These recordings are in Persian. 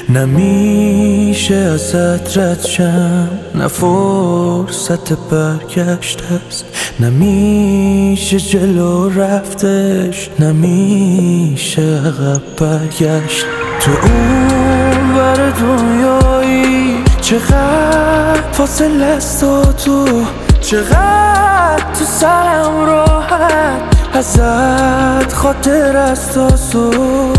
نمیشه ازت رد شم، نه فرصت برگشت است، نمیشه جلو رفتش، نمیشه عقب برگشت. تو اون ور دنیایی چقدر فاصله است تو، چقدر تو سرم راحت ازت خاطر است آسون.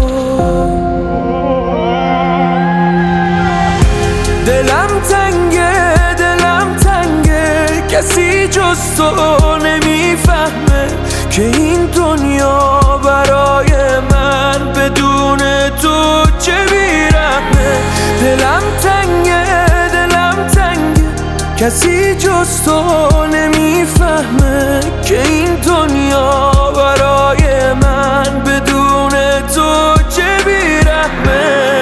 دلم تنگه کسی جز تو نمیفهمه که این دنیا برای من بدون تو چه بیرحمه. دلم تنگه کسی جز تو نمیفهمه که این دنیا برای من بدون تو چه بیرحمه.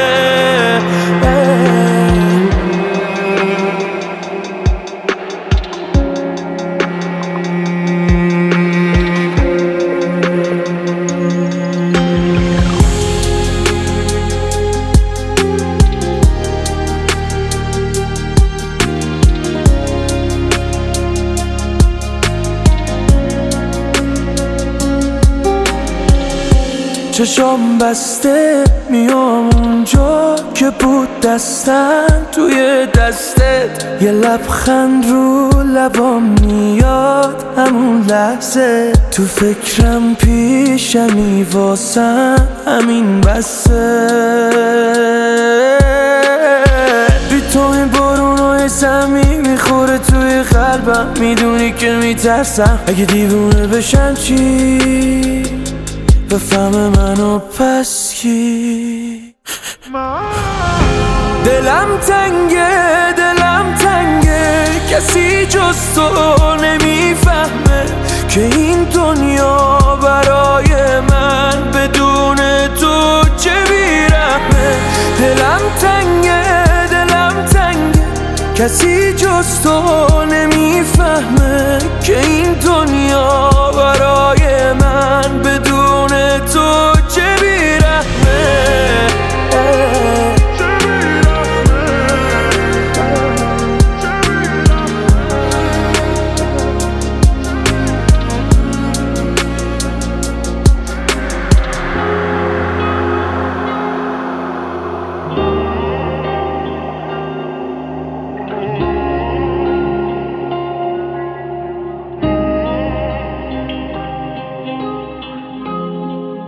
چشام بسته میام اونجا که بود دستم توی دستت، یه لبخند رو لبام میاد همون لحظه، تو فکرم پیشمی واسم همین بسه. بی تو این بارونای زمین میخوره توی قلبم، میدونی که میترسم اگه دیوونه بشم چی بفهم منو پس کی. دلم تنگه کسی جز تو نمیفهمه که این دنیا برای من بدون تو چه بیرحمه. دلم تنگه کسی جز تو نمیفهمه که این دنیا برای من بدون تو